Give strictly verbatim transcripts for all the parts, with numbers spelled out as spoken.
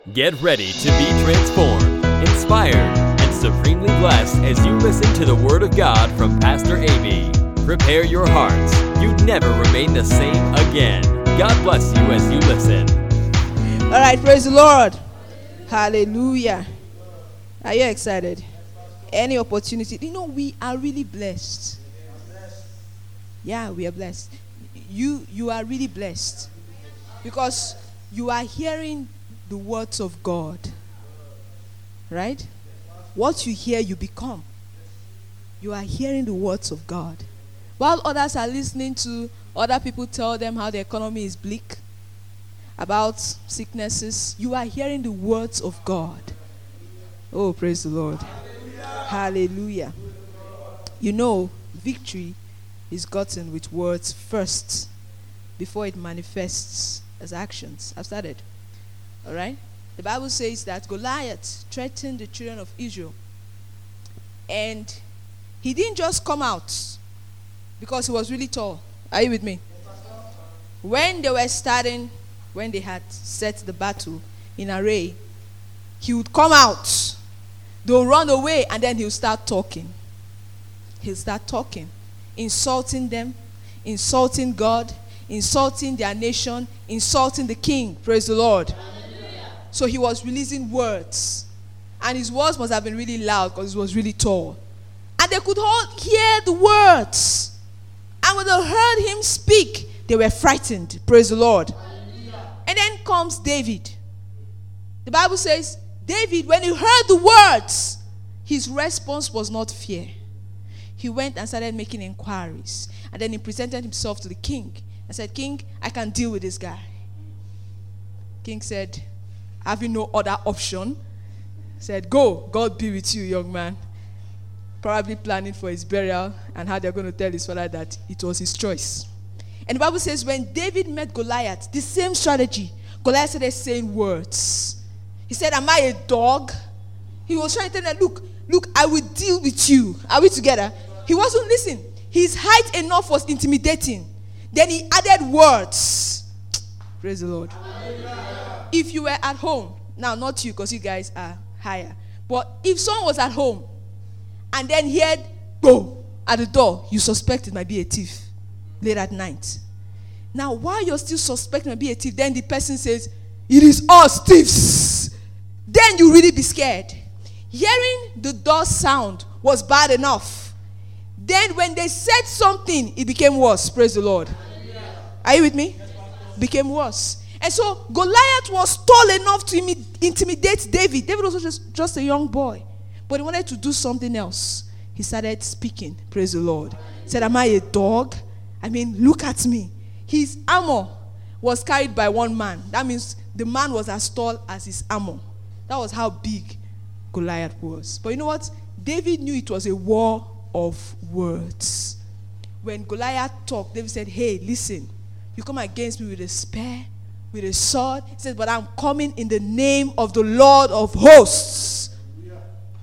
Get ready to be transformed, inspired, and supremely blessed as you listen to the Word of God from Pastor A B. Prepare your hearts. You'd never remain the same again. God bless you as you listen. All right, praise the Lord. Hallelujah. Are you excited? Any opportunity. You know, we are really blessed. Yeah, we are blessed. You, you are really blessed. Because you are hearing the words of God. Right? What you hear, you become. You are hearing the words of God. While others are listening to other people tell them how the economy is bleak, about sicknesses, you are hearing the words of God. Oh, praise the Lord. Hallelujah. Hallelujah. You know, victory is gotten with words first before it manifests as actions. I've started. All right? The Bible says that Goliath threatened the children of Israel. And he didn't just come out because he was really tall. Are you with me? When they were starting, when they had set the battle in array, he would come out. They'll run away and then he'll start talking. He'll start talking. Insulting them, insulting God, insulting their nation, insulting the king. Praise the Lord. Hallelujah. So he was releasing words. And his words must have been really loud because he was really tall. And they could all hear the words. And when they heard him speak, they were frightened. Praise the Lord. Hallelujah. And then comes David. The Bible says, David, when he heard the words, his response was not fear. He went and started making inquiries. And then he presented himself to the king and said, King, I can deal with this guy. King said, have you no other option? Said, go, God be with you, young man. Probably planning for his burial and how they're going to tell his father that it was his choice. And the Bible says when David met Goliath, the same strategy, Goliath started saying words. He said, am I a dog? He was trying to tell them, look, look, I will deal with you. Are we together? He wasn't listening. His height enough was intimidating. Then he added words. Praise the Lord. Hallelujah. If you were at home, now not you because you guys are higher, but if someone was at home and then he heard, go, at the door, you suspect it might be a thief late at night. Now, while you're still suspecting it might be a thief, then the person says, it is us thieves. Then you really be scared. Hearing the door sound was bad enough. Then when they said something, it became worse. Praise the Lord. Hallelujah. Are you with me? Became worse. And so Goliath was tall enough to imi- intimidate David. David was just, just a young boy. But he wanted to do something else. He started speaking. Praise the Lord. He said, am I a dog? I mean, look at me. His armor was carried by one man. That means the man was as tall as his armor. That was how big Goliath was. But you know what? David knew it was a war of words. When Goliath talked, David said, hey, listen, you come against me with a spear, with a sword. He said, but I'm coming in the name of the Lord of hosts. Yeah.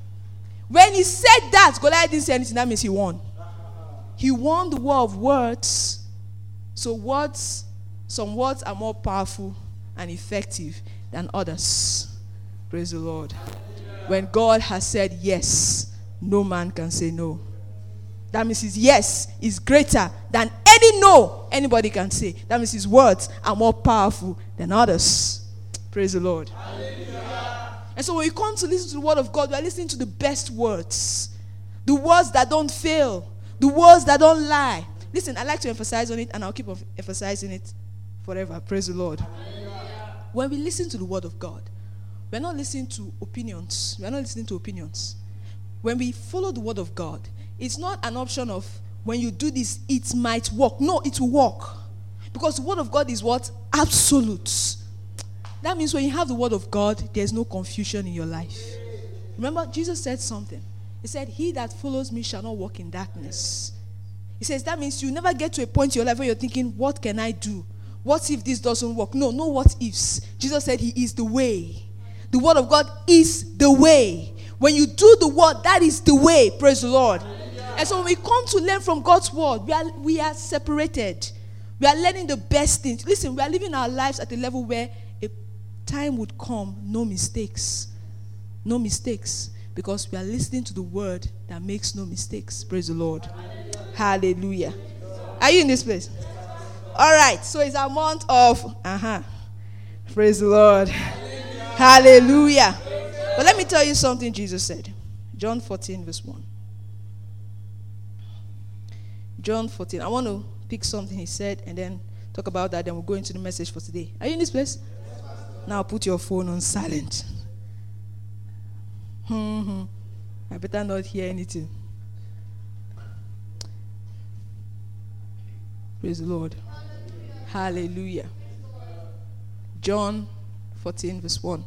When he said that, Goliath didn't say anything. That means he won. He won the war of words. So words, some words are more powerful and effective than others. Praise the Lord. Yeah. When God has said yes, no man can say no. That means his yes is greater than any no anybody can say. That means his words are more powerful than others. Praise the Lord. Hallelujah. And so when we come to listen to the word of God, we are listening to the best words. The words that don't fail. The words that don't lie. Listen, I like to emphasize on it and I'll keep emphasizing it forever. Praise the Lord. Hallelujah. When we listen to the word of God, we're not listening to opinions. We're not listening to opinions. When we follow the word of God, it's not an option of when you do this, it might work. No, it will work. Because the word of God is what? Absolute. That means when you have the word of God, there's no confusion in your life. Remember, Jesus said something. He said, he that follows me shall not walk in darkness. He says that means you never get to a point in your life where you're thinking, what can I do? What if this doesn't work? No, no what ifs. Jesus said he is the way. The word of God is the way. When you do the word, that is the way. Praise the Lord. Hallelujah. And so when we come to learn from God's word, we are, we are separated. We are learning the best things. Listen, we are living our lives at a level where a time would come, no mistakes. No mistakes. Because we are listening to the word that makes no mistakes. Praise the Lord. Hallelujah. Hallelujah. Are you in this place? All right. So it's a month of, uh-huh. Praise the Lord. Hallelujah. Hallelujah. But let me tell you something Jesus said. John fourteen verse one. John fourteen. I want to pick something he said and then talk about that. Then we'll go into the message for today. Are you in this place? Now put your phone on silent. Mm-hmm. I better not hear anything. Praise the Lord. Hallelujah. Hallelujah. John fourteen verse one.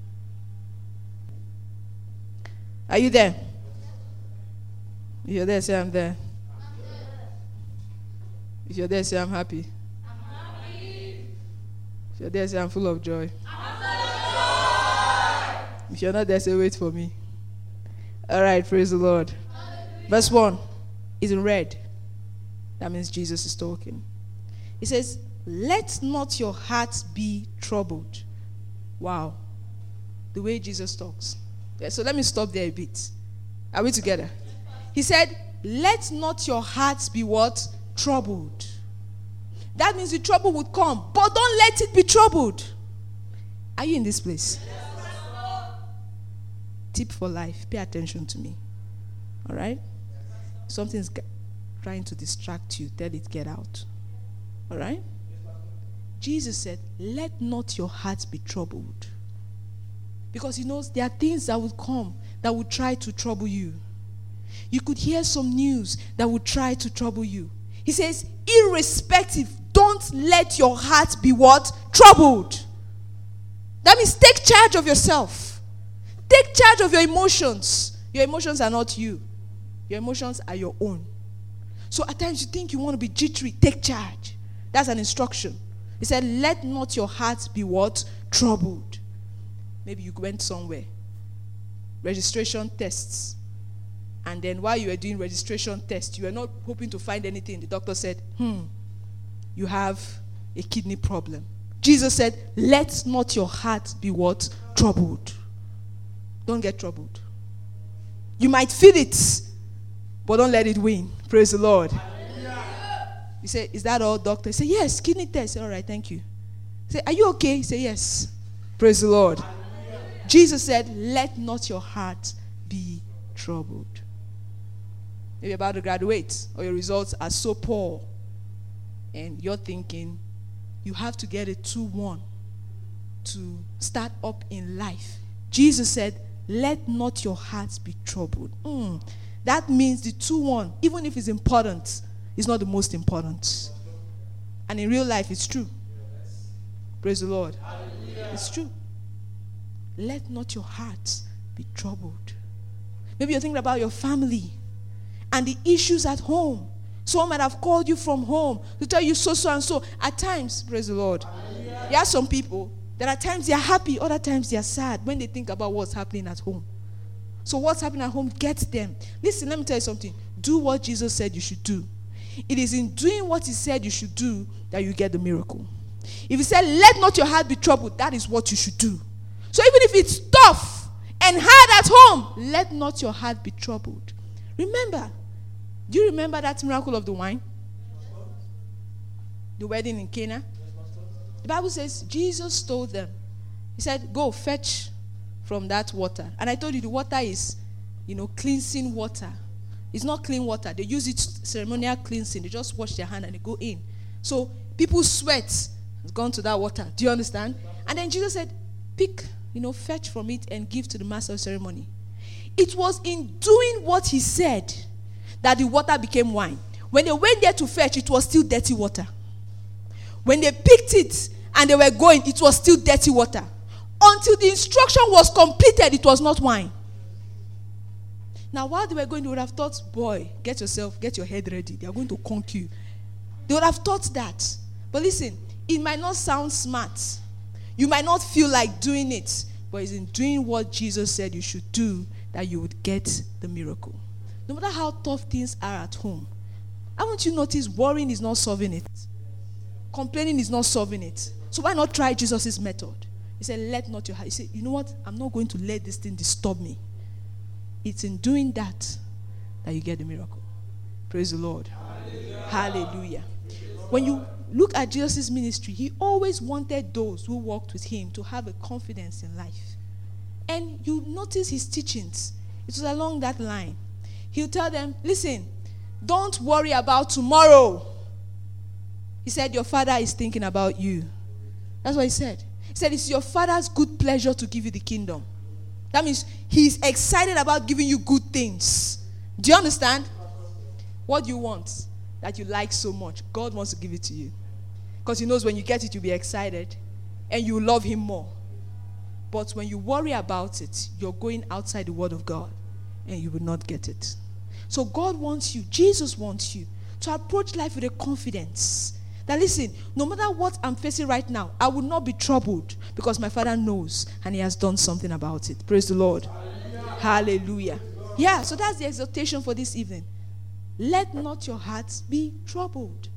Are you there? If you're there, say I'm there. I'm there. If you're there, say I'm happy. I'm happy. If you're there, say I'm full of joy. I'm full of joy. If you're not there, say wait for me. All right, praise the Lord. Hallelujah. Verse one is in red. That means Jesus is talking. He says, let not your hearts be troubled. Wow. The way Jesus talks. Yeah, so let me stop there a bit. Are we together? He said, let not your hearts be what? Troubled. That means the trouble would come, but don't let it be troubled. Are you in this place? Tip for life. Pay attention to me. All right? Something's trying to distract you. Tell it, get out. All right? Jesus said, let not your hearts be troubled. Because he knows there are things that will come that will try to trouble you. You could hear some news that will try to trouble you. He says, irrespective, don't let your heart be what? Troubled. That means take charge of yourself. Take charge of your emotions. Your emotions are not you. Your emotions are your own. So at times you think you want to be jittery. Take charge. That's an instruction. He said, let not your heart be what? Troubled. Maybe you went somewhere. Registration tests. And then while you were doing registration tests, you were not hoping to find anything. The doctor said, hmm, you have a kidney problem. Jesus said, let not your heart be what? Troubled. Don't get troubled. You might feel it, but don't let it win. Praise the Lord. You say, is that all, doctor? He said, yes, kidney test. All right, thank you. He said, are you okay? He said, yes. Praise the Lord. Jesus said, let not your heart be troubled. Maybe you're about to graduate, or your results are so poor, and you're thinking you have to get a two one to start up in life. Jesus said, let not your hearts be troubled. Mm. That means the two one, even if it's important, is not the most important. And in real life, it's true. Praise the Lord. Hallelujah. It's true. Let not your hearts be troubled. Maybe you're thinking about your family and the issues at home. Someone might have called you from home to tell you so, so, and so. At times, praise the Lord, hallelujah, there are some people that at times they are happy, other times they are sad when they think about what's happening at home. So what's happening at home gets them. Listen, let me tell you something. Do what Jesus said you should do. It is in doing what he said you should do that you get the miracle. If he said, let not your heart be troubled, that is what you should do. So even if it's tough and hard at home, let not your heart be troubled. Remember, do you remember that miracle of the wine? The wedding in Cana? The Bible says Jesus told them, he said, go fetch from that water. And I told you the water is, you know, cleansing water. It's not clean water. They use it ceremonial cleansing. They just wash their hand and they go in. So people's sweat has gone to that water. Do you understand? And then Jesus said, pick, you know, fetch from it and give to the master of ceremony. It was in doing what he said that the water became wine. When they went there to fetch, it was still dirty water. When they picked it and they were going, it was still dirty water. Until the instruction was completed, it was not wine. Now, while they were going, they would have thought, boy, get yourself, get your head ready. They are going to conk you. They would have thought that. But listen, it might not sound smart. You might not feel like doing it. But it's in doing what Jesus said you should do that you would get the miracle. No matter how tough things are at home. Haven't you noticed worrying is not solving it? Complaining is not solving it. So why not try Jesus' method? He said, let not your heart. He said, you know what? I'm not going to let this thing disturb me. It's in doing that that you get the miracle. Praise the Lord. Hallelujah. Hallelujah. When you look at Jesus' ministry, he always wanted those who walked with him to have a confidence in life. And you notice his teachings. It was along that line. He'll tell them, listen, don't worry about tomorrow. He said, your father is thinking about you. That's what he said. He said, it's your father's good pleasure to give you the kingdom. That means he's excited about giving you good things. Do you understand? What do you want that you like so much? God wants to give it to you. Because he knows when you get it, you'll be excited and you love him more. But when you worry about it, you're going outside the word of God and you will not get it. So God wants you, Jesus wants you to approach life with a confidence. That listen, no matter what I'm facing right now, I will not be troubled because my Father knows and he has done something about it. Praise the Lord. Hallelujah. Hallelujah. Yeah, so that's the exhortation for this evening. Let not your hearts be troubled.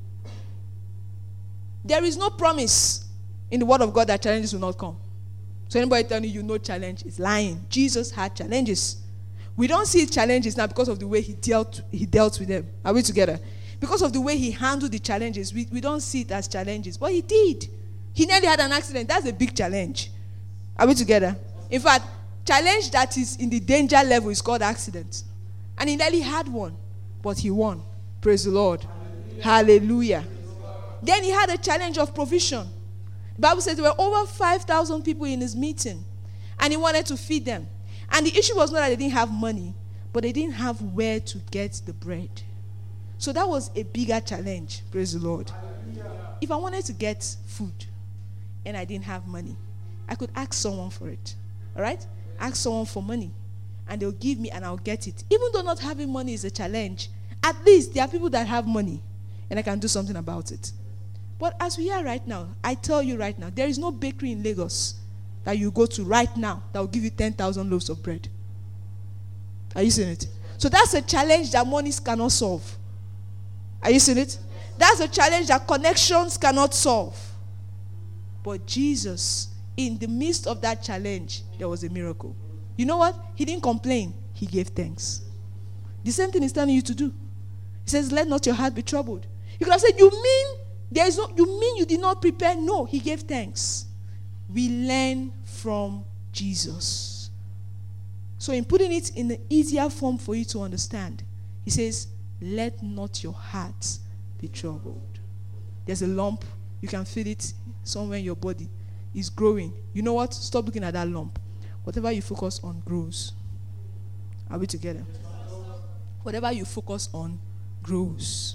There is no promise in the word of God that challenges will not come. So anybody telling you no challenge is lying. Jesus had challenges. We don't see challenges now because of the way he dealt, he dealt with them. Are we together? Because of the way he handled the challenges, we, we don't see it as challenges. But he did. He nearly had an accident. That's a big challenge. Are we together? In fact, challenge that is in the danger level is called accident. And he nearly had one. But he won. Praise the Lord. Hallelujah. Hallelujah. Then he had a challenge of provision. The Bible says there were over five thousand people in his meeting. And he wanted to feed them. And the issue was not that they didn't have money, but they didn't have where to get the bread. So that was a bigger challenge. Praise the Lord. Hallelujah. If I wanted to get food and I didn't have money, I could ask someone for it. All right? Ask someone for money. And they'll give me and I'll get it. Even though not having money is a challenge, at least there are people that have money and I can do something about it. But as we are right now, I tell you right now, there is no bakery in Lagos that you go to right now that will give you ten thousand loaves of bread. Are you seeing it? So that's a challenge that monies cannot solve. Are you seeing it? That's a challenge that connections cannot solve. But Jesus, in the midst of that challenge, there was a miracle. You know what? He didn't complain. He gave thanks. The same thing he's telling you to do. He says, let not your heart be troubled. You could have said, you mean there is no, you mean you did not prepare? No, he gave thanks. We learn from Jesus. So in putting it in an easier form for you to understand, he says, let not your heart be troubled. There's a lump. You can feel it somewhere in your body. It's growing. You know what? Stop looking at that lump. Whatever you focus on grows. Are we together? Whatever you focus on grows.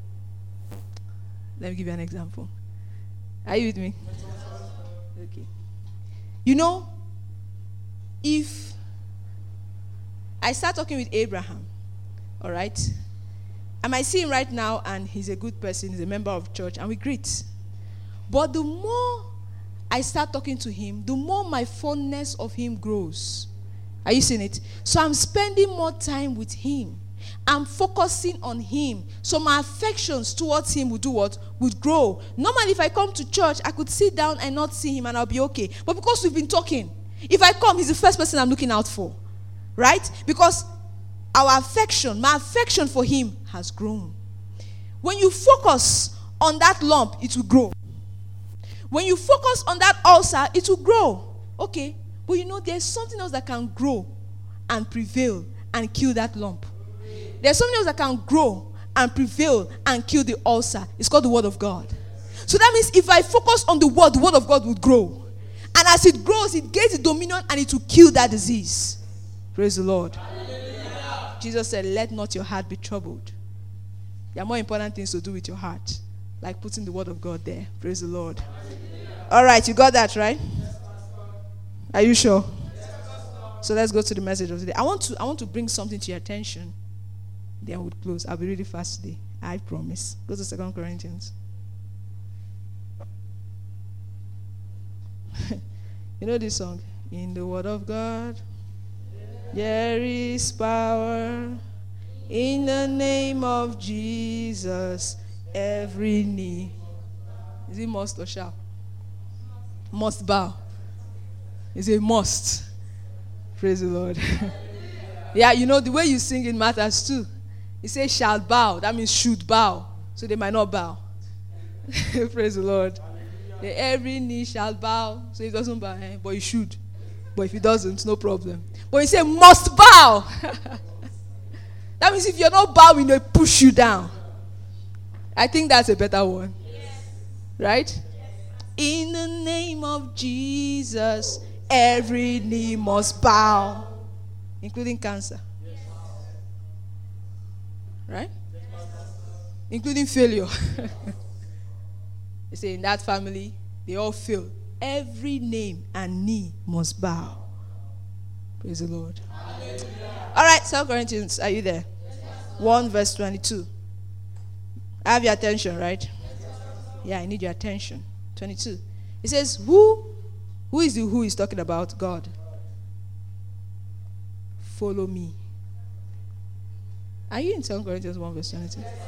Let me give you an example. Are you with me? Okay. You know, if I start talking with Abraham, all right, I might see him right now and he's a good person, he's a member of church, and we greet. But the more I start talking to him, the more my fondness of him grows. Are you seeing it? So I'm spending more time with him. I'm focusing on him. So my affections towards him would do what? Would grow. Normally, if I come to church, I could sit down and not see him and I'll be okay. But because we've been talking, if I come, he's the first person I'm looking out for. Right? Because our affection, my affection for him has grown. When you focus on that lump, it will grow. When you focus on that ulcer, it will grow. Okay. But you know, there's something else that can grow and prevail and kill that lump. There's something else that can grow and prevail and kill the ulcer. It's called the word of God. So that means if I focus on the word, the word of God will grow. And as it grows, it gains the dominion and it will kill that disease. Praise the Lord. Hallelujah. Jesus said, let not your heart be troubled. There are more important things to do with your heart. Like putting the word of God there. Praise the Lord. Hallelujah. All right, you got that, right? Yes, are you sure? Yes, so let's go to the message of today. I want to I want to bring something to your attention. Then we'll close. I'll be really fast today. I promise. Go to Second Corinthians. You know this song? In the word of God, there is power. In the name of Jesus, every knee. Is it must or shall? Must bow. It's a must. Praise the Lord. Yeah, you know, the way you sing it matters too. It says shall bow. That means should bow. So they might not bow. Praise the Lord. Yeah, every knee shall bow. So it doesn't bow, eh? But it should. But if it doesn't, no problem. But you say must bow. That means if you're not bowing, they push you down. I think that's a better one. Yes. Right? Yes. In the name of Jesus, every knee must bow, including cancer. Yes. Right? Yes. Including failure. They say in that family, they all fail. Every name and knee must bow. Praise the Lord. Hallelujah. All right, Second Corinthians, are you there? Yes, one verse twenty-two. I have your attention, right? Yes, yeah, I need your attention. twenty-two. It says, who, who is the who is talking about? God. Follow me. Are you in Second Corinthians one verse twenty-two? Yes.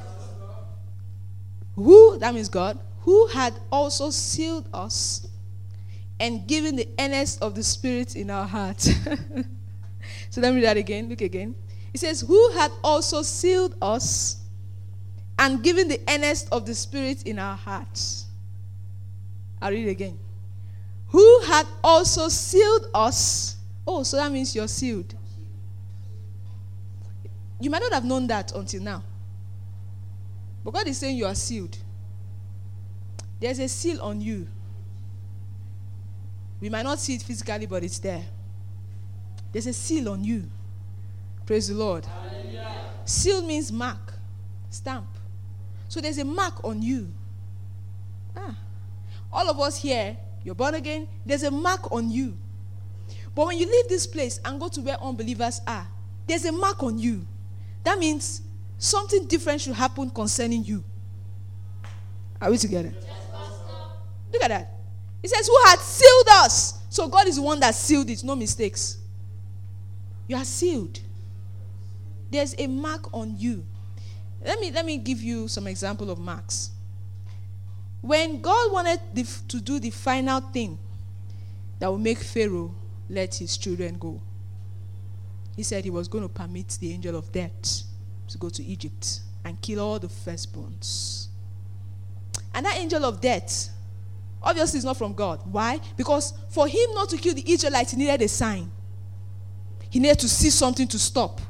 Who, that means God, who had also sealed us and given the earnest of the Spirit in our hearts. So let me read that again. Look again. It says, who had also sealed us and given the earnest of the Spirit in our hearts. I'll read it again. Who had also sealed us. Oh, so that means you're sealed. You might not have known that until now. But God is saying you are sealed. There's a seal on you. We might not see it physically, but it's there. There's a seal on you. Praise the Lord. Hallelujah. Seal means mark, stamp. So there's a mark on you. Ah. All of us here, you're born again, there's a mark on you. But when you leave this place and go to where unbelievers are, there's a mark on you. That means something different should happen concerning you. Are we together? Yes, look at that. It says, who had sealed us. So God is the one that sealed it. No mistakes. You are sealed. There's a mark on you. Let me, let me give you some example of marks. When God wanted the, to do the final thing that will make Pharaoh let his children go, he said he was going to permit the angel of death to go to Egypt and kill all the firstborns. And that angel of death, obviously, is not from God. Why? Because for him not to kill the Israelites, he needed a sign. He needed to see something to stop.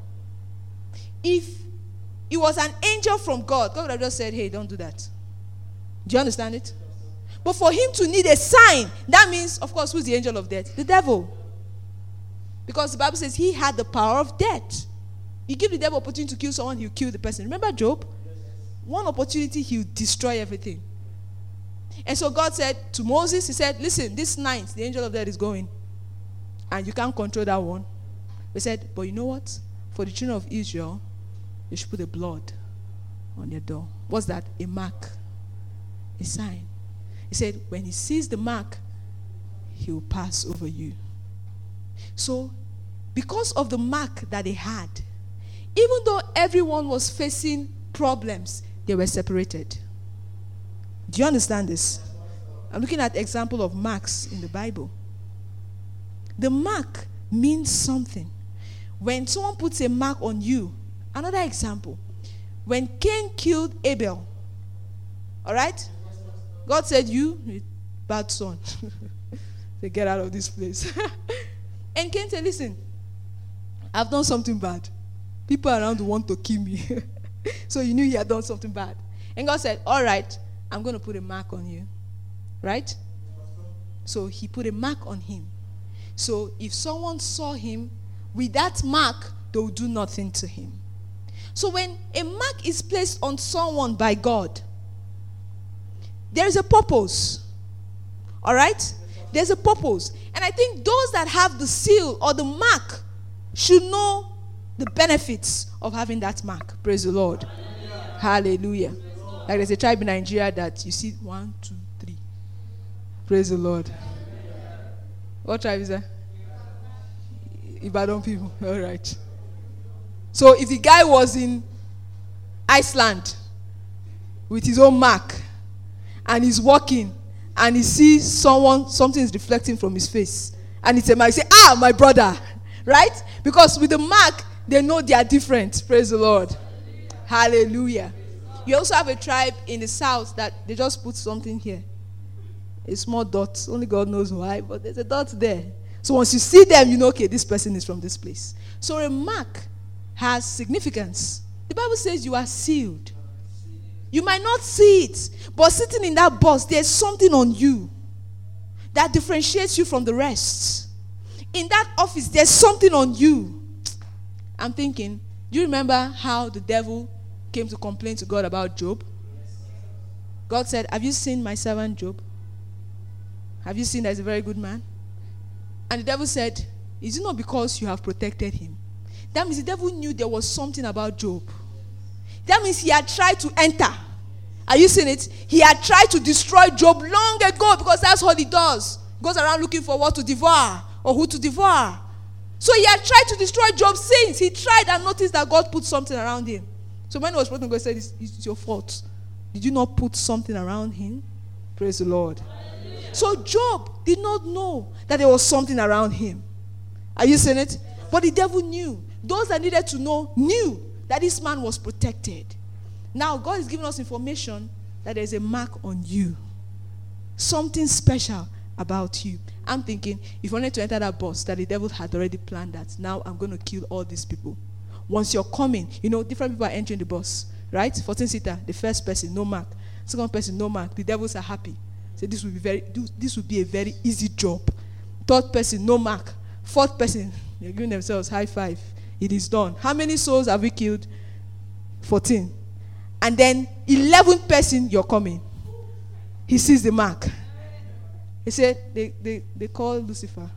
If it was an angel from God, God would have just said, hey, don't do that. Do you understand it? But for him to need a sign, that means, of course, who's the angel of death? The devil. Because the Bible says he had the power of death. You give the devil opportunity to kill someone, he'll kill the person. Remember Job? One opportunity, he'll destroy everything. And so God said to Moses, he said, listen, this night, the angel of death is going. And you can't control that one. He said, but you know what? For the children of Israel, they should put a blood on their door. What's that? A mark. A sign. He said, when he sees the mark, he will pass over you. So, because of the mark that they had, even though everyone was facing problems, they were separated. Do you understand this? I'm looking at example of marks in the Bible. The mark means something. When someone puts a mark on you, another example, when Cain killed Abel, all right? God said, you, bad son, they get out of this place. And Cain said, listen, I've done something bad. People around want to kill me. So you knew he had done something bad. And God said, all right, I'm going to put a mark on you. Right? So he put a mark on him. So if someone saw him with that mark, they will do nothing to him. So when a mark is placed on someone by God, there is a purpose. All right? There's a purpose. And I think those that have the seal or the mark should know the benefits of having that mark. Praise the Lord. Hallelujah. Hallelujah. Like there's a tribe in Nigeria that you see one, two, three. Praise the Lord. What tribe is that? Ibadan people. All right. So if the guy was in Iceland with his own mark and he's walking and he sees someone, something is reflecting from his face and it's a mark, you say, ah, my brother. Right? Because with the mark, they know they are different. Praise the Lord. Hallelujah. You also have a tribe in the south that they just put something here. A small dot. Only God knows why, but there's a dot there. So once you see them, you know, okay, this person is from this place. So a mark has significance. The Bible says you are sealed. You might not see it, but sitting in that bus, there's something on you that differentiates you from the rest. In that office, there's something on you. I'm thinking, do you remember how the devil came to complain to God about Job? God said, have you seen my servant Job? Have you seen that he's a very good man? And the devil said, is it not because you have protected him? That means the devil knew there was something about Job. That means he had tried to enter. Are you seeing it? He had tried to destroy Job long ago, because that's what he does. He goes around looking for what to devour or who to devour. So he had tried to destroy Job's sins. He tried and noticed that God put something around him. So when he was praying, God said, it's, it's your fault. Did you not put something around him? Praise the Lord. So Job did not know that there was something around him. Are you seeing it? But the devil knew. Those that needed to know knew that this man was protected. Now God is giving us information that there's a mark on you. Something special about you. I'm thinking, if I wanted to enter that bus, that the devil had already planned that. Now I'm going to kill all these people. Once you're coming, you know, different people are entering the bus. Right? fourteen-seater, the first person, no mark. Second person, no mark. The devils are happy. So this will be very, this will be a very easy job. Third person, no mark. Fourth person, they're giving themselves high five. It is done. How many souls have we killed? fourteen. And then eleventh person, you're coming. He sees the mark. He said, they, they, they call Lucifer.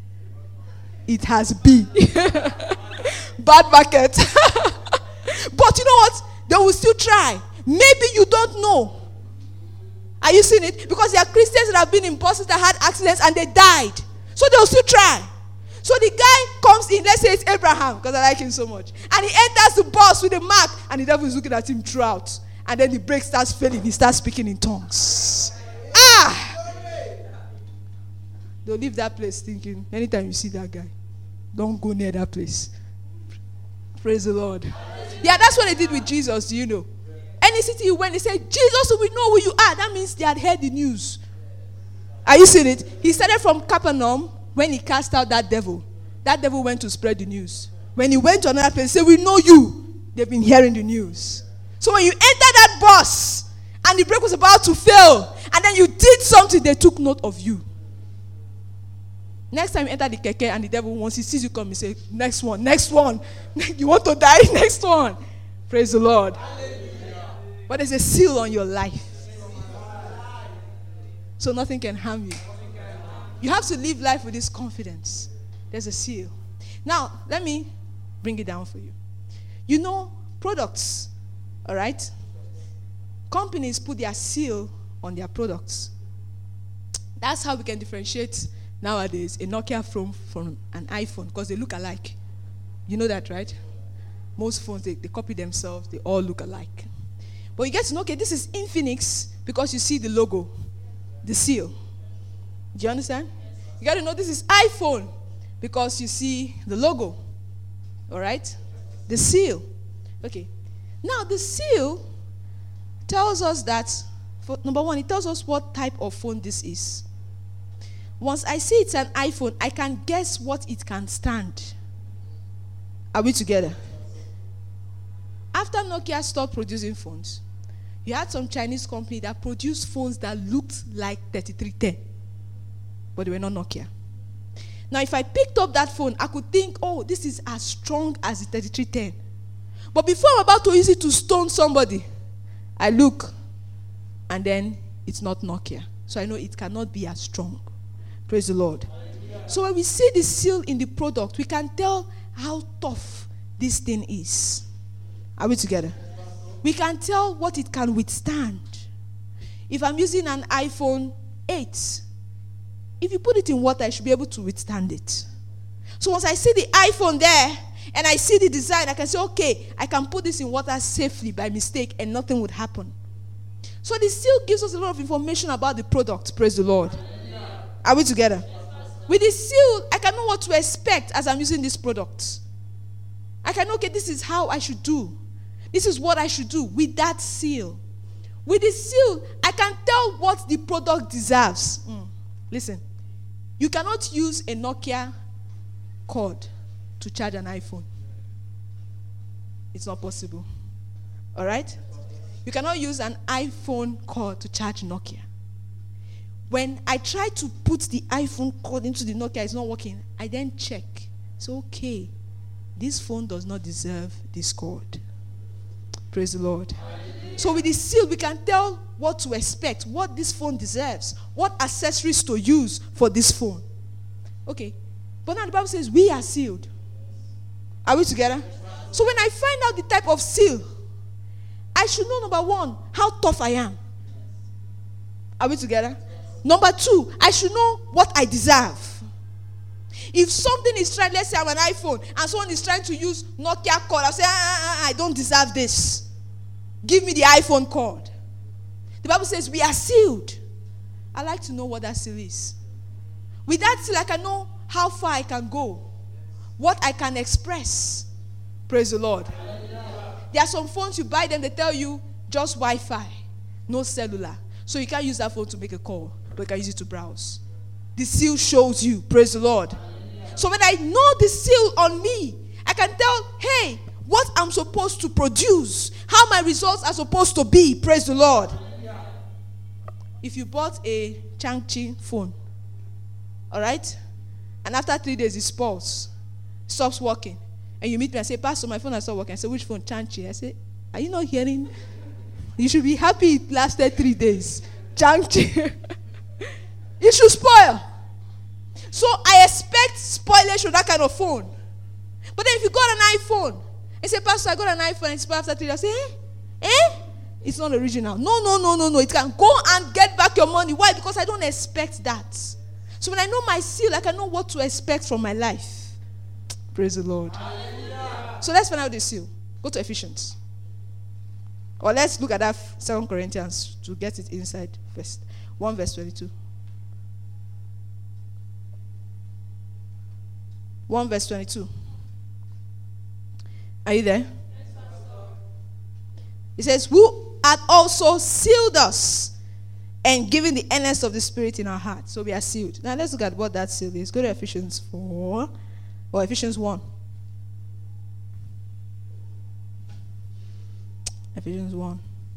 It has been. Bad market. But you know what? They will still try. Maybe you don't know. Are you seeing it? Because there are Christians that have been in buses that had accidents and they died. So they will still try. So the guy comes in, let's say it's Abraham, because I like him so much. And he enters the bus with a mark, and the devil is looking at him throughout. And then the brake starts failing. He starts speaking in tongues. Ah! They'll leave that place thinking, anytime you see that guy, don't go near that place. Praise the Lord. Yeah, that's what they did with Jesus, do you know? Any city you went, they said, Jesus, we know who you are. That means they had heard the news. Are you seeing it? He started from Capernaum. When he cast out that devil, that devil went to spread the news. When he went to another place, he said, we know you. They've been hearing the news. So when you enter that bus, and the brake was about to fail, and then you did something, they took note of you. Next time you enter the keke, and the devil, once he sees you come, he says, next one, next one. You want to die? Next one. Praise the Lord. Hallelujah. But there's a seal on your life. So nothing can harm you. You have to live life with this confidence. There's a seal. Now, let me bring it down for you. You know, products, all right? Companies put their seal on their products. That's how we can differentiate nowadays a Nokia phone from an iPhone, because they look alike. You know that, right? Most phones, they, they copy themselves. They all look alike. But you get to know, okay, this is Infinix because you see the logo, the seal. Do you understand? You got to know this is iPhone because you see the logo. All right? The seal. Okay. Now, the seal tells us that, for, number one, it tells us what type of phone this is. Once I see it's an iPhone, I can guess what it can stand. Are we together? After Nokia stopped producing phones, you had some Chinese company that produced phones that looked like thirty-three ten. But they were not Nokia. Now, if I picked up that phone, I could think, oh, this is as strong as the thirty-three ten. But before I'm about to use it to stone somebody, I look, and then it's not Nokia. So I know it cannot be as strong. Praise the Lord. Hallelujah. So when we see the seal in the product, we can tell how tough this thing is. Are we together? We can tell what it can withstand. If I'm using an iPhone eight, if you put it in water, I should be able to withstand it. So once I see the iPhone there, and I see the design, I can say, okay, I can put this in water safely by mistake, and nothing would happen. So the seal gives us a lot of information about the product. Praise the Lord. Are we together? With the seal, I can know what to expect as I'm using this product. I can know, okay, this is how I should do. This is what I should do with that seal. With the seal, I can tell what the product deserves. Mm. Listen, you cannot use a Nokia cord to charge an iPhone. It's not possible. All right? You cannot use an iPhone cord to charge Nokia. When I try to put the iPhone cord into the Nokia, it's not working. I then check. It's okay. This phone does not deserve this cord. Praise the Lord. So with the seal, we can tell what to expect, what this phone deserves, what accessories to use for this phone. Okay. But now the Bible says we are sealed. Are we together? So when I find out the type of seal, I should know, number one, how tough I am. Are we together? Number two, I should know what I deserve. If something is trying, let's say I'm an iPhone, and someone is trying to use Nokia cord, I'll say, ah, ah, ah, I don't deserve this. Give me the iPhone cord. The Bible says we are sealed. I like to know what that seal is. With that seal, I can know how far I can go, what I can express. Praise the Lord. There are some phones, you buy them, they tell you just Wi-Fi, no cellular. So you can't use that phone to make a call, but you can use it to browse. The seal shows you. Praise the Lord. So when I know the seal on me, I can tell, hey, what I'm supposed to produce, how my results are supposed to be. Praise the Lord. If you bought a Changchi phone, all right, and after three days it spoils, stops working, and you meet me and say, Pastor, my phone has stopped working. I say, which phone? Changchi. I say, are you not hearing? You should be happy it lasted three days. Changchi. It should spoil. So I expect spoilage with that kind of phone. But then if you got an iPhone, and say, Pastor, I got an iPhone and it spoiled after three days, I say, eh? Eh? It's not original. No, no, no, no, no. It can go and get back your money. Why? Because I don't expect that. So when I know my seal, I can know what to expect from my life. Praise the Lord. Hallelujah. So let's find out the seal. Go to Ephesians. Or let's look at that Second Corinthians to get it inside first. one verse twenty-two. one verse twenty-two. Are you there? It says, who hath also sealed us and given the earnest of the Spirit in our hearts. So we are sealed. Now let's look at what that seal is. Go to Ephesians four or Ephesians one. Ephesians one.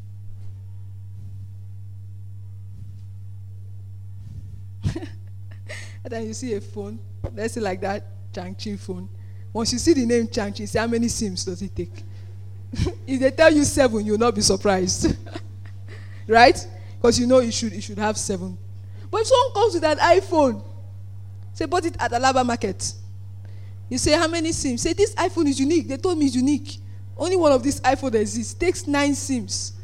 And then you see a phone, let's say like that, Changchi phone. Once you see the name Changchi, say how many SIMs does it take? If they tell you seven, you'll not be surprised. Right? Because you know it should, it should have seven. But if someone comes with an iPhone, say bought it at Alaba Market. You say how many SIMs? Say this iPhone is unique. They told me it's unique. Only one of these iPhone exists. Takes nine SIMs.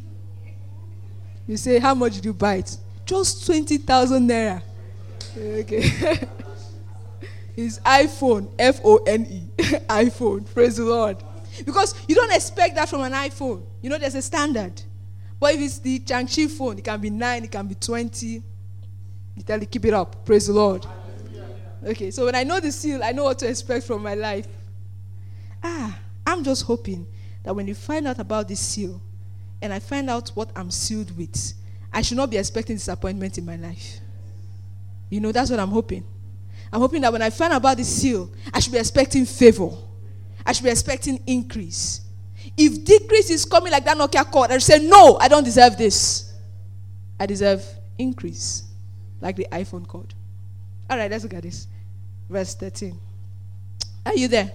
You say how much did you buy it? Just twenty thousand naira. Okay. It's iPhone, F O N E. iPhone. Praise the Lord. Because you don't expect that from an iPhone. You know, there's a standard. But if it's the Changchi phone, it can be nine, it can be twenty. You tell it, keep it up. Praise the Lord. Okay, so when I know the seal, I know what to expect from my life. Ah, I'm just hoping that when you find out about this seal, and I find out what I'm sealed with, I should not be expecting disappointment in my life. You know, that's what I'm hoping. I'm hoping that when I find out about this seal, I should be expecting favor. I should be expecting increase. If decrease is coming like that Nokia cord, I should say, no, I don't deserve this. I deserve increase, like the iPhone cord. All right, let's look at this. Verse thirteen. Are you there?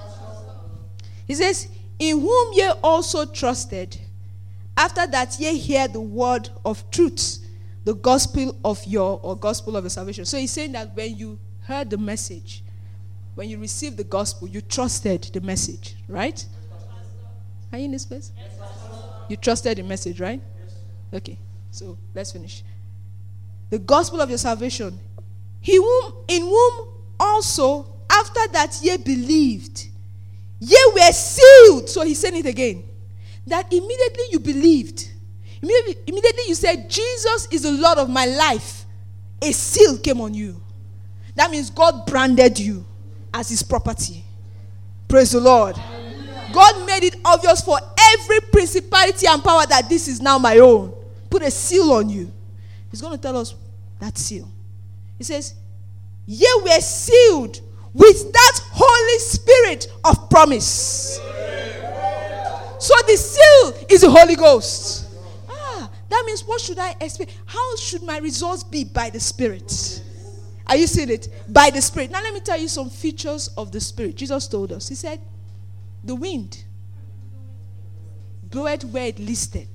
He says, in whom ye also trusted, after that ye hear the word of truth, the gospel of your, or gospel of your salvation. So he's saying that when you heard the message, when you received the gospel, you trusted the message, right? Are you in this place? You trusted the message, right? Okay, so let's finish. The gospel of your salvation. He whom, in whom also, after that ye believed, ye were sealed. So he's saying it again. That immediately you believed. Immediately, immediately you said, Jesus is the Lord of my life. A seal came on you. That means God branded you as his property. Praise the Lord. God made it obvious for every principality and power that this is now my own. Put a seal on you. He's going to tell us that seal. He says, ye were sealed with that Holy Spirit of promise. So the seal is the Holy Ghost. Ah, that means what should I expect? How should my results be? By the Spirit. Are you seeing it? By the Spirit. Now let me tell you some features of the Spirit. Jesus told us. He said, the wind bloweth where it listed.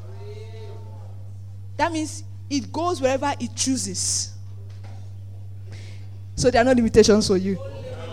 That means it goes wherever it chooses. So there are no limitations for you.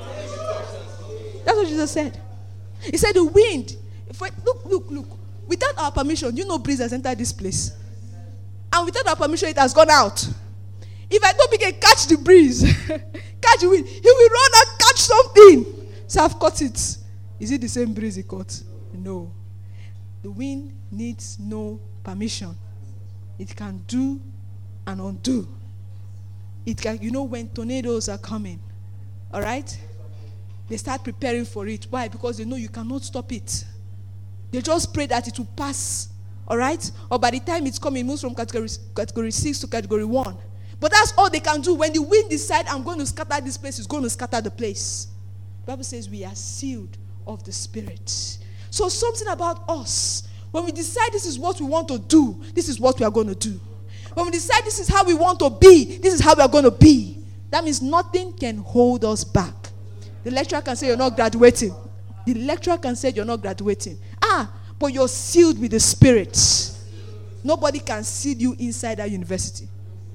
That's what Jesus said. He said the wind. If I, look, look, look. Without our permission, you know breeze has entered this place. And without our permission, it has gone out. If I don't begin catch the breeze, catch the wind, he will run and catch something. So I've caught it. Is it the same breeze he caught? No. The wind needs no permission. It can do and undo. It can, you know, when tornadoes are coming, all right? They start preparing for it. Why? Because they know you cannot stop it. They just pray that it will pass, all right? Or by the time it's coming, it moves from category, category six to category one. But that's all they can do. When the wind decides, I'm going to scatter this place, it's going to scatter the place. The Bible says we are sealed of the Spirit. So something about us, when we decide this is what we want to do, this is what we are going to do. When we decide this is how we want to be, this is how we are going to be. That means nothing can hold us back. The lecturer can say you're not graduating. The lecturer can say you're not graduating. Ah, but you're sealed with the Spirit. Nobody can seal you inside that university.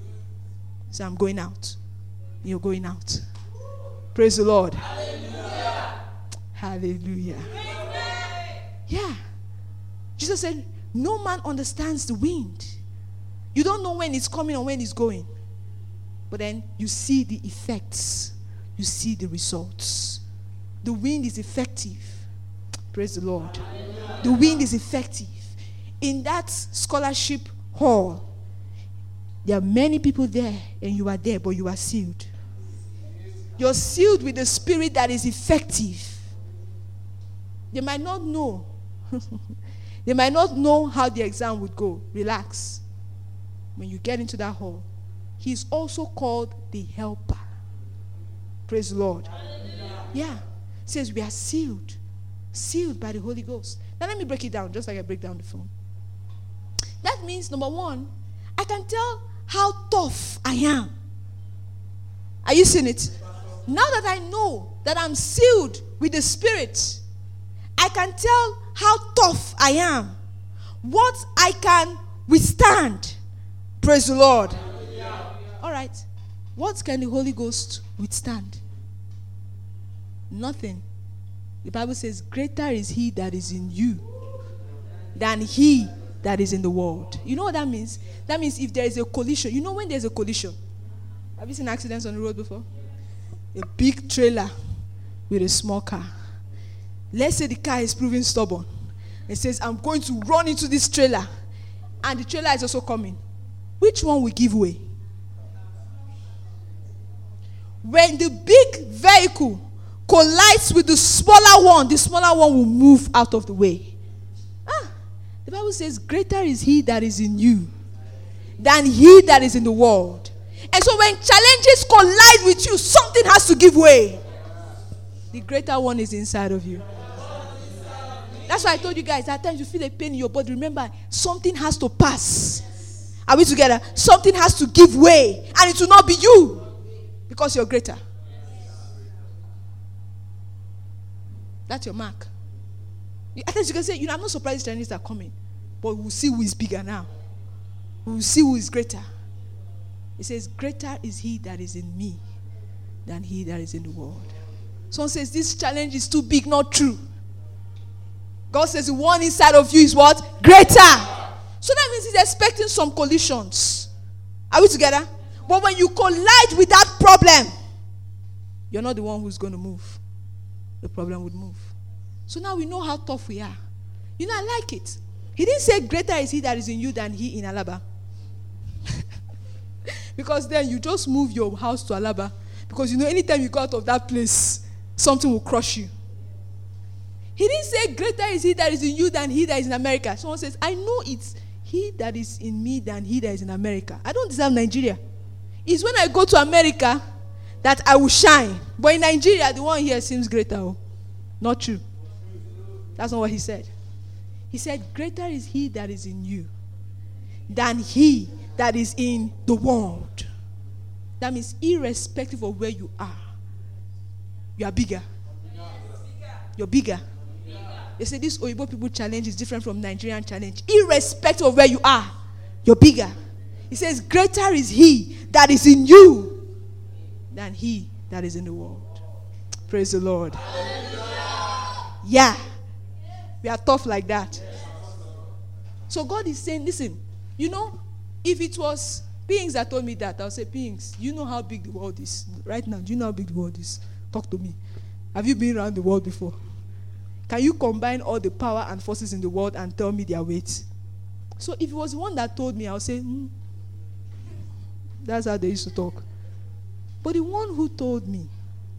So I'm going out. You're going out. Praise the Lord. Hallelujah. Hallelujah. Yeah. Jesus said, no man understands the wind. You don't know when it's coming or when it's going. But then you see the effects. You see the results. The wind is effective. Praise the Lord. Hallelujah. The wind is effective. In that scholarship hall, there are many people there, and you are there, but you are sealed. You're sealed with the Spirit that is effective. They might not know. They might not know how the exam would go. Relax. When you get into that hall, he's also called the helper. Praise the Lord. Hallelujah. Yeah. It says we are sealed. Sealed by the Holy Ghost. Now let me break it down, just like I break down the phone. That means, number one, I can tell how tough I am. Are you seeing it? Now that I know that I'm sealed with the Spirit, I can tell how tough I am. What I can withstand. Praise the Lord. All right. What can the Holy Ghost withstand? Nothing. The Bible says, greater is he that is in you than he that is in the world. You know what that means? That means if there is a collision. You know when there's a collision? Have you seen accidents on the road before? A big trailer with a small car. Let's say the car is proving stubborn. It says, I'm going to run into this trailer. And the trailer is also coming. Which one will give way? When the big vehicle collides with the smaller one, the smaller one will move out of the way. Ah, the Bible says, greater is he that is in you than he that is in the world. And so when challenges collide with you, something has to give way. The greater one is inside of you. That's why I told you guys, at times you feel a pain in your body. Remember, something has to pass. Are we together? Something has to give way. And it will not be you. Because you're greater. That's your mark. At times you can say, you know, I'm not surprised the Chinese are coming. But we'll see who is bigger now. We'll see who is greater. It says, greater is he that is in me than he that is in the world. Someone says, this challenge is too big. Not true. God says the one inside of you is what? Greater. So that means he's expecting some collisions. Are we together? But when you collide with that problem, you're not the one who's going to move. The problem would move. So now we know how tough we are. You know, I like it. He didn't say greater is he that is in you than he in Alaba. Because then you just move your house to Alaba. Because you know, anytime you go out of that place, something will crush you. He didn't say, greater is he that is in you than he that is in America. Someone says, I know it's he that is in me than he that is in America. I don't deserve Nigeria. It's when I go to America that I will shine. But in Nigeria, the one here seems greater. Oh. Not true. That's not what he said. He said, greater is he that is in you than he that is in the world. That means irrespective of where you are, you are bigger. You're bigger. They say this Oyibo people challenge is different from Nigerian challenge. Irrespective of where you are, you're bigger. He says, greater is he that is in you than he that is in the world. Praise the Lord. Yeah. We are tough like that. So God is saying, listen, you know, if it was beings that told me that, I'll say, beings, you know how big the world is. Right now, do you know how big the world is? Talk to me. Have you been around the world before? Can you combine all the power and forces in the world and tell me their weight? So if it was one that told me, I'll say, hmm, that's how they used to talk. But the one who told me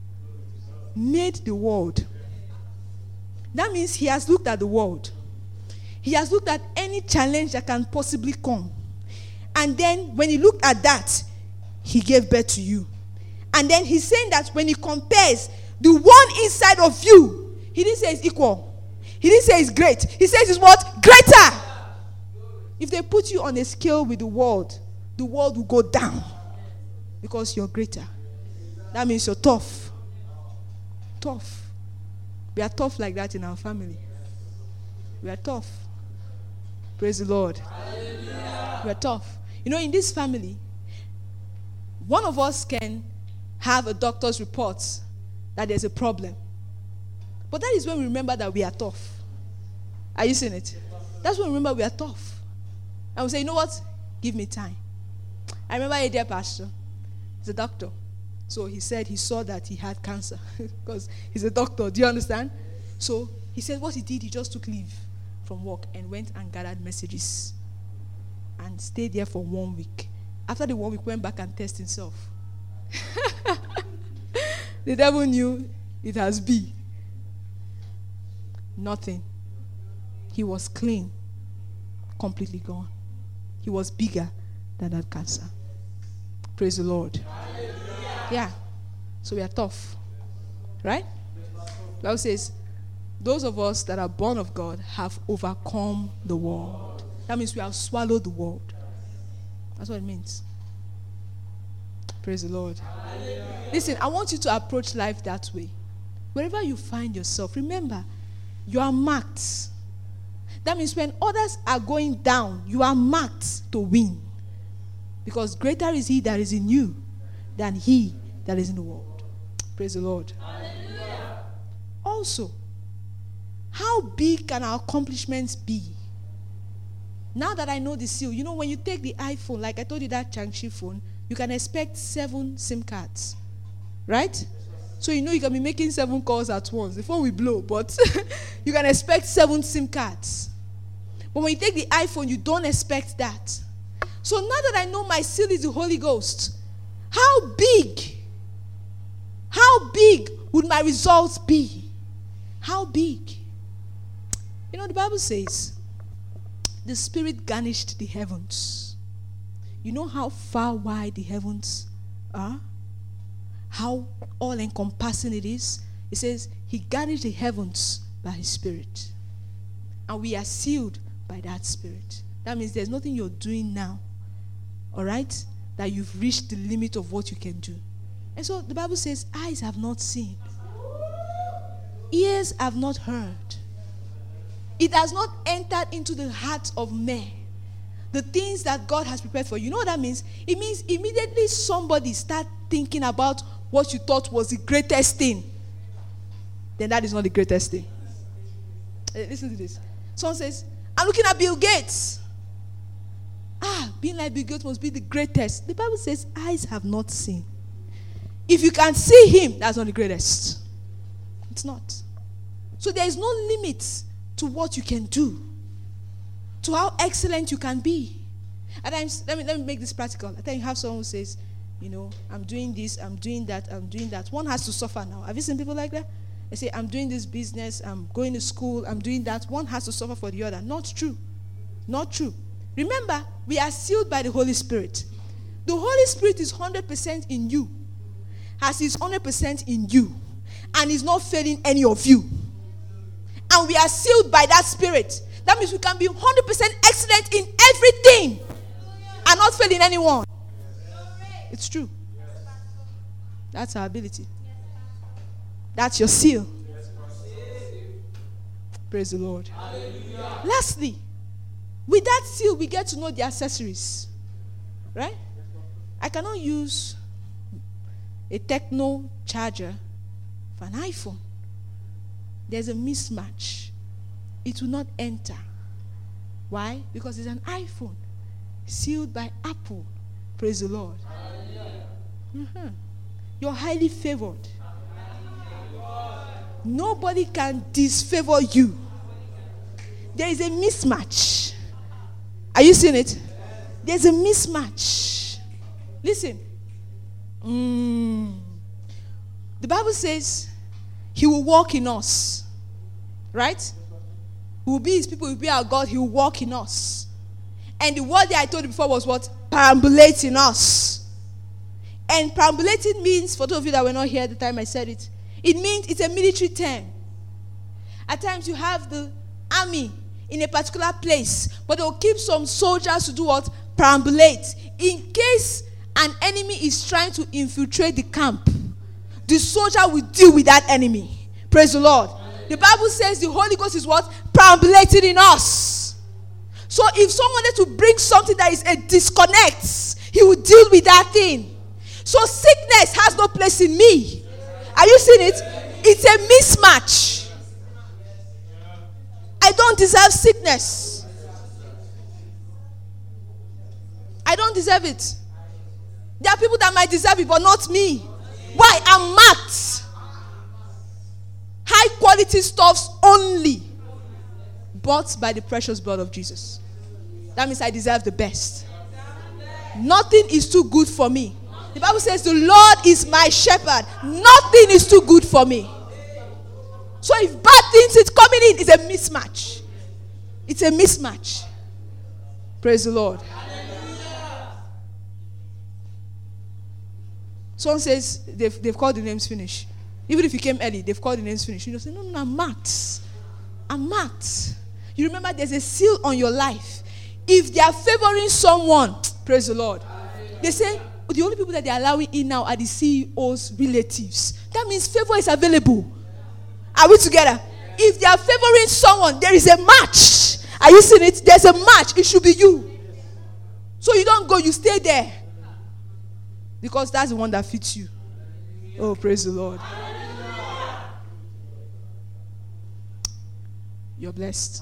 made the world. That means he has looked at the world. He has looked at any challenge that can possibly come. And then when he looked at that, he gave birth to you. And then he's saying that when he compares the one inside of you, he didn't say it's equal. He didn't say it's great. He says it's what? Greater. If they put you on a scale with the world, the world will go down because you're greater. That means you're tough. Tough. We are tough like that in our family. We are tough. Praise the Lord. Hallelujah. We are tough. You know, in this family, one of us can have a doctor's report that there's a problem. But that is when we remember that we are tough. Are you seeing it? That's when we remember we are tough. And we say, you know what? Give me time. I remember a dear pastor. He's a doctor. So he said he saw that he had cancer because he's a doctor. Do you understand? So he said what he did, he just took leave from work and went and gathered messages and stayed there for one week. After the one week, went back and tested himself. The devil knew it has B. Nothing. He was clean, completely gone. He was bigger than that cancer. Praise the Lord. Hallelujah. Yeah. So we are tough. Right? The Bible says, those of us that are born of God have overcome the world. That means we have swallowed the world. That's what it means. Praise the Lord. Hallelujah. Listen, I want you to approach life that way. Wherever you find yourself, remember, you are marked. That means when others are going down, you are marked to win. Because greater is he that is in you than he that is in the world. Praise the Lord. Hallelujah. Also, how big can our accomplishments be? Now that I know the seal, you know, when you take the iPhone, like I told you that Changshi phone, you can expect seven SIM cards. Right? So you know you can be making seven calls at once. The phone will blow, but you can expect seven SIM cards. But when you take the iPhone, you don't expect that. So now that I know my seal is the Holy Ghost, how big, how big would my results be? How big? You know, the Bible says, the Spirit garnished the heavens. You know how far wide the heavens are? How all-encompassing it is? It says, he garnished the heavens by his Spirit. And we are sealed by that Spirit. That means there's nothing you're doing now, all right, that you've reached the limit of what you can do. And so the Bible says, eyes have not seen, ears have not heard. It has not entered into the heart of man the things that God has prepared for you. You know what that means? It means immediately somebody start thinking about what you thought was the greatest thing. Then that is not the greatest thing. Listen to this. Someone says, I'm looking at Bill Gates. Ah, being like Bill Gates must be the greatest. The Bible says, eyes have not seen. If you can see him, that's not the greatest. It's not. So there is no limit to what you can do, to how excellent you can be. And I'm, let me let me make this practical. I think you have someone who says, You know, I'm doing this, I'm doing that, I'm doing that. One has to suffer now. Have you seen people like that? They say, I'm doing this business, I'm going to school, I'm doing that. One has to suffer for the other. Not true. Not true. Remember, we are sealed by the Holy Spirit. The Holy Spirit is one hundred percent in you, as He's one hundred percent in you, and is not failing any of you. And we are sealed by that Spirit. That means we can be one hundred percent excellent in everything and not failing anyone. It's true. That's our ability. That's your seal. Praise the Lord. Hallelujah. Lastly, with that seal, we get to know the accessories. Right? I cannot use a Techno charger for an iPhone. There's a mismatch. It will not enter. Why? Because it's an iPhone sealed by Apple. Praise the Lord. Mm-hmm. You're highly favored. Nobody can disfavor you. There is a mismatch. Are you seeing it? There's a mismatch. Listen. Mm. The Bible says He will walk in us. Right? We will be His people, we will be our God. He will walk in us. And the word that I told you before was what? Perambulate in us. And perambulating means, for those of you that were not here at the time I said it, it means it's a military term. At times you have the army in a particular place, but they'll keep some soldiers to do what? Perambulate. In case an enemy is trying to infiltrate the camp, the soldier will deal with that enemy. Praise the Lord. The Bible says the Holy Ghost is what? Perambulating in us. So if someone wanted to bring something that is a disconnect, He will deal with that thing. So sickness has no place in me. Are you seeing it? It's a mismatch. I don't deserve sickness. I don't deserve it. There are people that might deserve it, but not me. Why? I'm marked. High quality stuffs only, bought by the precious blood of Jesus. That means I deserve the best. Nothing is too good for me. The Bible says the Lord is my shepherd. Nothing is too good for me. So if bad things is coming in, it's a mismatch. It's a mismatch. Praise the Lord. Someone says they've, they've called the names finish. Even if you came early, they've called the names finish. You know, say, no, no, I'm marked. I'm marked. You remember there's a seal on your life. If they are favoring someone, praise the Lord. They say, the only people that they're allowing in now are the C E O's relatives. That means favor is available. Are we together? If they are favoring someone, there is a match. Are you seeing it? There's a match. It should be you. So you don't go, you stay there. Because that's the one that fits you. Oh, praise the Lord. You're blessed.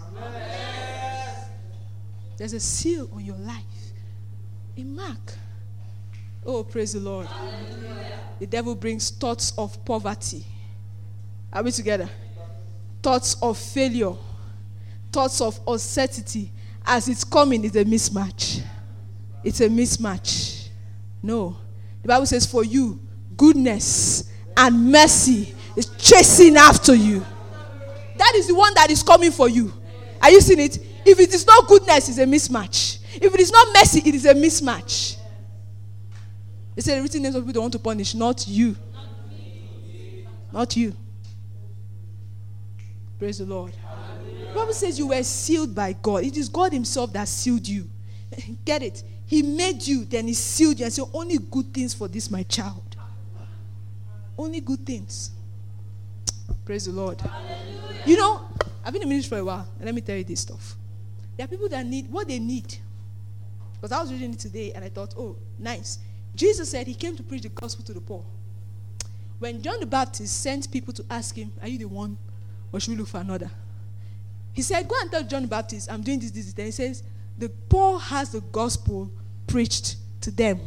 There's a seal on your life. A mark. Oh, praise the Lord. The devil brings thoughts of poverty. Are we together? Thoughts of failure. Thoughts of uncertainty. As it's coming, it's a mismatch. It's a mismatch. No. The Bible says for you, goodness and mercy is chasing after you. That is the one that is coming for you. Are you seeing it? If it is not goodness, it's a mismatch. If it is not mercy, it is a mismatch. They say the written names of people don't want to punish, not you. Not you. Praise the Lord. The Bible says you were sealed by God. It is God Himself that sealed you. Get it? He made you, then He sealed you and said, only good things for this, my child. Only good things. Praise the Lord. Hallelujah. You know, I've been in ministry for a while, and let me tell you this stuff. There are people that need what they need. Because I was reading it today, and I thought, oh, nice. Jesus said He came to preach the gospel to the poor. When John the Baptist sent people to ask Him, are you the one, or should we look for another? He said, go and tell John the Baptist, I'm doing this, this, this. Then He says, the poor has the gospel preached to them.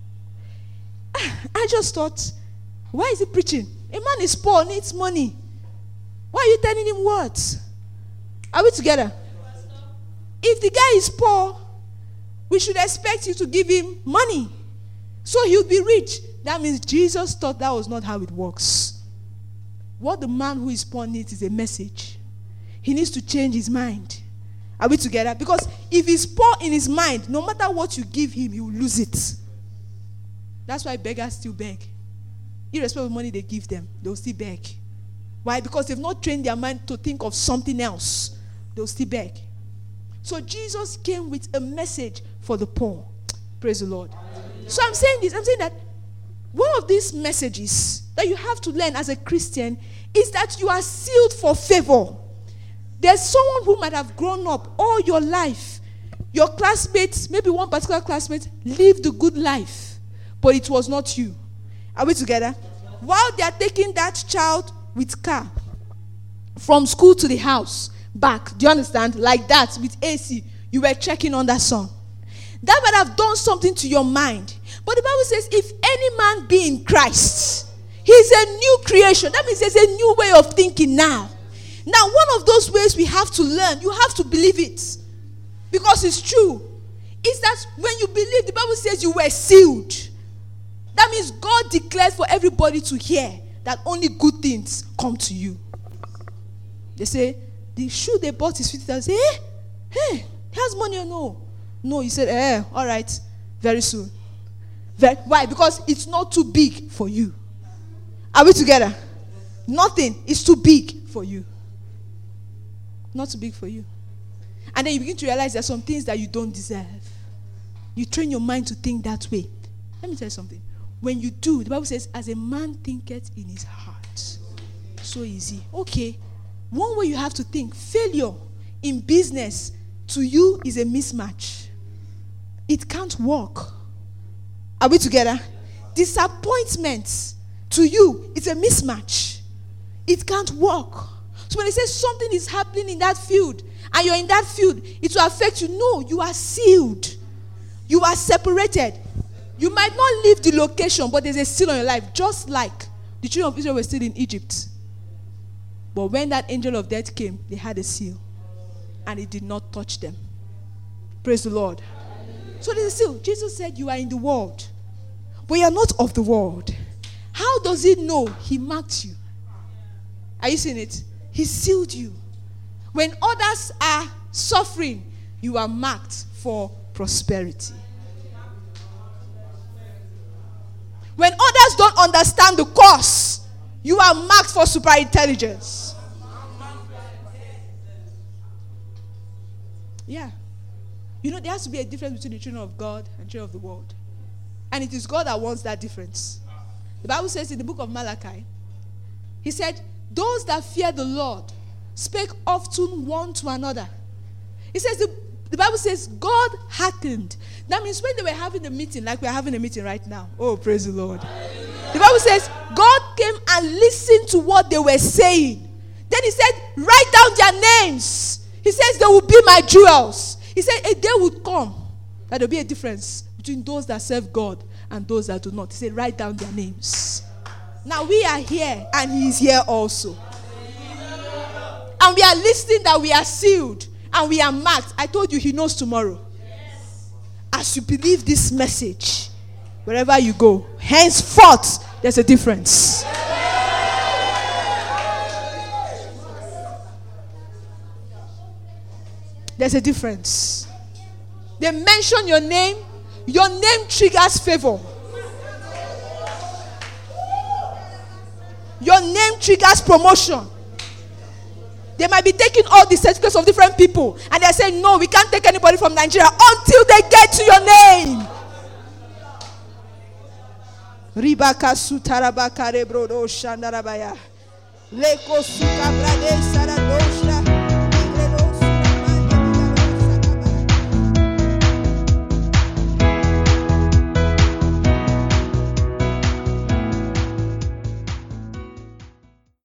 I just thought, why is He preaching? A man is poor, needs money. Why are you telling him words? Are we together? If the guy is poor, we should expect you to give him money. So he'll be rich. That means Jesus thought that was not how it works. What the man who is poor needs is a message. He needs to change his mind. Are we together? Because if he's poor in his mind, no matter what you give him, he will lose it. That's why beggars still beg. Irrespective of money they give them, they'll still beg. Why? Because they've not trained their mind to think of something else. They'll still beg. So Jesus came with a message for the poor. Praise the Lord. So I'm saying this. I'm saying that one of these messages that you have to learn as a Christian is that you are sealed for favor. There's someone who might have grown up all your life. Your classmates, maybe one particular classmate, lived a good life, but it was not you. Are we together? While they are taking that child with car from school to the house, back, do you understand? Like that, with A C, you were checking on that son. That might have done something to your mind. But the Bible says, if any man be in Christ, he's a new creation. That means there's a new way of thinking now. Now, one of those ways we have to learn, you have to believe it. Because it's true. Is that when you believe, the Bible says you were sealed. That means God declared for everybody to hear that only good things come to you. They say, the shoe they bought is fifty thousand. Hey, hey, he has money or no? No, he said, eh, all right, very soon. Very, why? Because it's not too big for you. Are we together? Nothing is too big for you. Not too big for you. And then you begin to realize there are some things that you don't deserve. You train your mind to think that way. Let me tell you something. When you do, the Bible says, as a man thinketh in his heart, so easy. Okay. One way you have to think, failure in business to you is a mismatch. It can't work. Are we together? Disappointment to you is a mismatch. It can't work. So when it says something is happening in that field, and you're in that field, it will affect you. No, you are sealed. You are separated. You might not leave the location, but there's a seal on your life. Just like the children of Israel were still in Egypt. But when that angel of death came, they had a seal. And it did not touch them. Praise the Lord. So there's a seal. Jesus said, you are in the world, but you are not of the world. How does he know? He marked you. Are you seeing it? He sealed you. When others are suffering, you are marked for prosperity. When others don't understand the cause, you are marked for super intelligence. Yeah. You know, there has to be a difference between the children of God and children of the world. And it is God that wants that difference. The Bible says in the book of Malachi, he said, those that fear the Lord spake often one to another. He says, the, the Bible says, God hearkened. That means when they were having a meeting, like we're having a meeting right now. Oh, praise the Lord. The Bible says, God came and listened to what they were saying. Then he said, write down their names. He says, they will be my jewels. He said, a day would come that there will be a difference between those that serve God and those that do not. He said, write down their names. Now we are here and he is here also. And we are listening that we are sealed and we are marked. I told you he knows tomorrow. Yes. As you believe this message, wherever you go, henceforth, there's a difference. There's a difference. They mention your name. Your name triggers favor. Your name triggers promotion. They might be taking all the certificates of different people. And they're saying, no, we can't take anybody from Nigeria until they get to your name. Ribaka sutarabaka rebrodo shandarabaya. Leko suka brade saradosha.